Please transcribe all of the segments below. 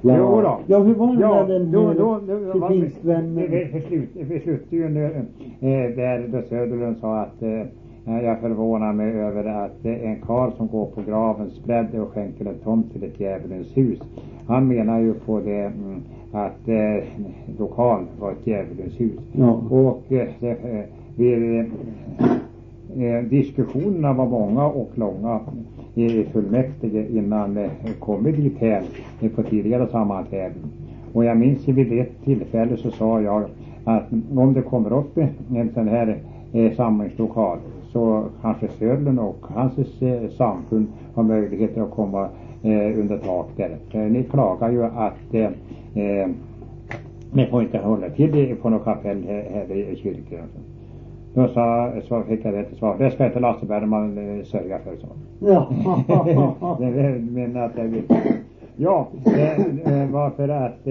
Ja. Jo då. Ja, hur var det Ja, med den då pingstvännen? vi slutade ju där då Söderlund sa att jag förvånar mig över att en karl som går på gravens bredd och skänker en tomt till ett djävulens hus. Han menar ju på det att lokal var ett djävulens hus. Ja. Och diskussionerna var många och långa i fullmäktige innan det kommit dit här på tidigare sammanträden. Och jag minns vid ett tillfälle så sa jag att om det kommer upp en sån här samlingslokal så kanske Söderlund och hans samfund har möjligheter att komma under tak där. Ni klagar ju att ni får inte hålla till på något kapell här i kyrkan. Då så fick jag rätt svar. Det ska inte Lasse Bergman sörja för, så. Ja. Men att jag vet. Ja, var för att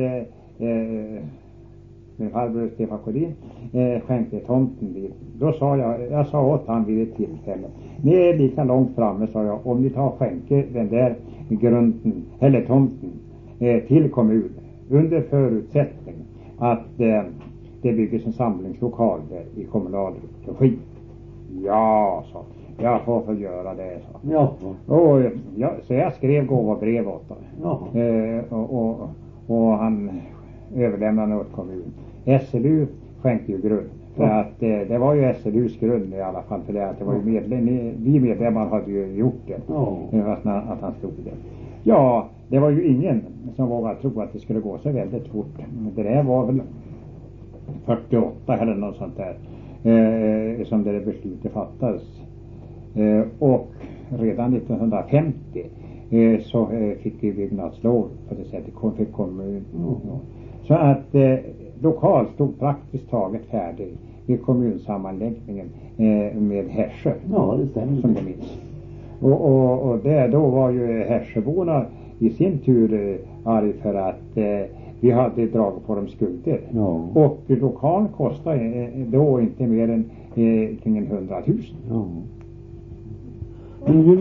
min farbror Stefan Collin skänkte tomten dit. Då sa jag sa åt han vid ett tillfälle. Ni är lika långt framme, sa jag, om ni tar och skänker den där grunden eller tomten till kommunen under förutsättning att det byggs en samlingslokal där i kommunal regi. Ja, så jag får få göra det, så. Ja. Så jag skrev gåvobrev åt honom. Ja. Och han överlämnade åt kommunen. SLU skänkte ju grund. För att det var ju SLUs grund i alla fall. För det, att det var ju vi medlemmar hade ju gjort det. Att han stod där. Ja, det var ju ingen som vågade tro att det skulle gå så väldigt fort. Det där var väl 48 eller något sånt där. Som det beslutet fattades. Och redan 1950 så fick vi byggnadslov på det sättet. Fick kommun. Så att lokal stod praktiskt taget färdig vid kommunsammanläggningen med Härsjö. Ja, det stämmer. Som det minns. Och då var ju Härsjöborna i sin tur arg för att vi hade dragit på dem skulder. Ja. Och lokal kostade då inte mer än kring 100 000. Ja. Men hur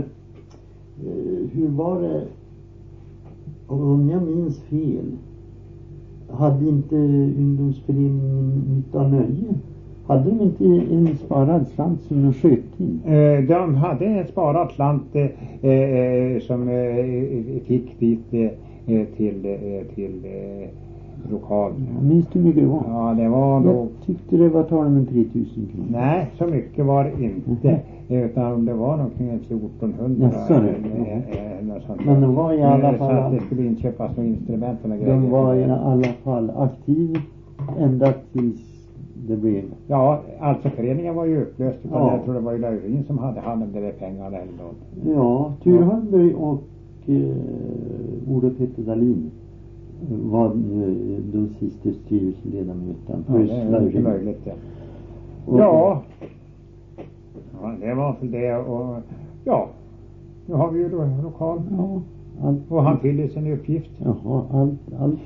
var det, om jag minns fel, hade inte ungdomsföreningen Nytta Nöje, hade de inte en sparad slant som en sköting? De hade en sparad slant som fick dit till lokal. Minns du hur mycket det var? Ja, det var nog... Jag tyckte det var tal om 3000 kronor. Nej, så mycket var det inte. Utan det var någonting 1400. Men de var i alla fall... Så att det skulle inköpas med instrumenten och grejer. De var i alla fall aktiva ända tills det blev... Ja, alltså föreningen var ju upplöst. Ja. Jag tror det var ju Laurin som hade hand om de där pengarna eller något. Ja, Tur Hörnberg och Olle Petter Dahlin var de sista styrelseledamöterna. Ja, det är mycket möjligt, ja. Ja, det var för det. Och ja, nu har vi ju då lokal. Ja, och han fyller sin uppgift. Jaha, allt